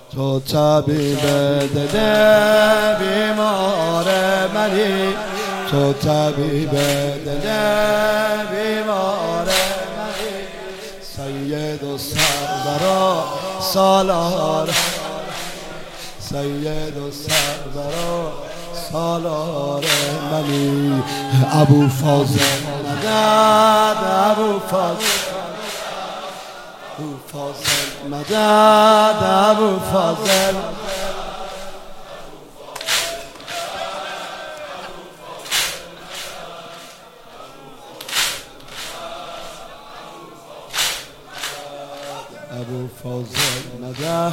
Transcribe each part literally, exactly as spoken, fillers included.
تو طبیب دل بیمار منی، تو طبیب دل بیمار منی، سید و سرور و سالار، سید و سرور و سالار منی. ابو فاضل مدد، ابو فاضل، ابو فاضل مدد، ابو فاضل، ابو فاضل مدد.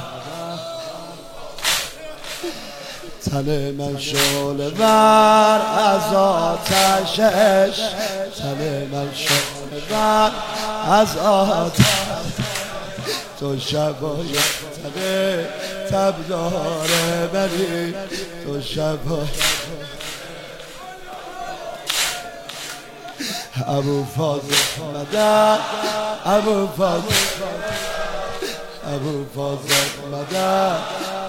تن من شعله ور از آتشش، تن من شعله ور از آتش، تو شبای تن تبدار منی، تو شبای ابو فاضل مدد، ابو فاضل، ابو فاضل مدد.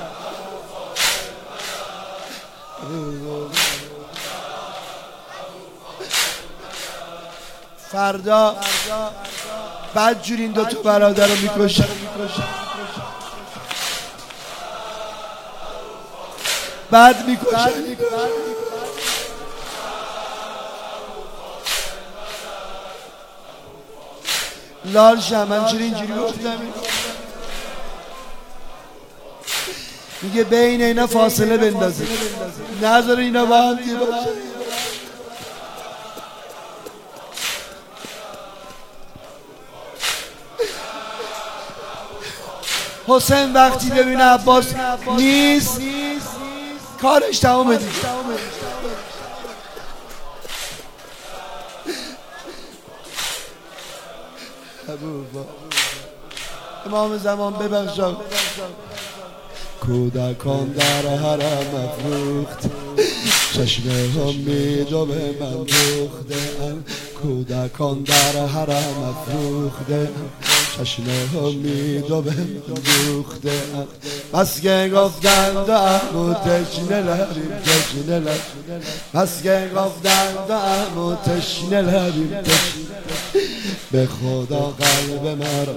فردا بدجوری این دو تا برادر رو میکشن، بد میکشن. لال شمن چرا اینجوری گفتم؟ میگه بین اینا فاصله بندازید، نذار اینا با هم دیگه باشه. حسین وقتی ببینه عباس نیست کارش تمام دیگه. امام زمان ببخشا، کودکان در حرم افروخت، چشم امید و به من دوخته ام، کودکان در حرم افروخته، چشم امید و به من دوخته ام. بس که گفتند عمو تشنه لبیم، تشنه لبیم، بس که گفتند عمو تشنه لبیم، به خدا قلب مرا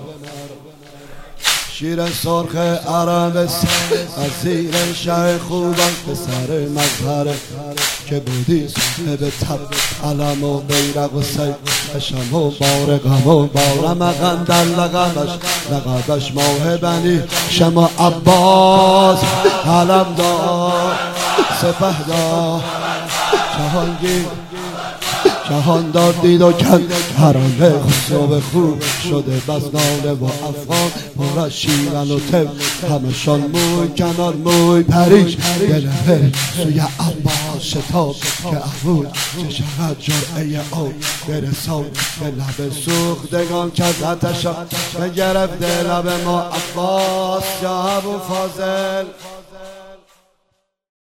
شیر سرخ عربستان، از زیر شه خوبان پسر مظهر که بودی صاحب تب علم و بیرق و سیف، شم و بارقم و بارمقم در لقبش، لقبش ماه بنی شم و عباس، علم دار سپه دار جهانگیر، جهان داد دید و کند حرم خسرو خوب شده، بس ناله و افغان پر از شیرن و تب، همشان موی کنار موی پریش، گله سوی عباس شتاب که عبود چه شود جرعه آب برسان به لب سوختگان که از آتشان بگرفته لب ما عباس یا ابو فاضل.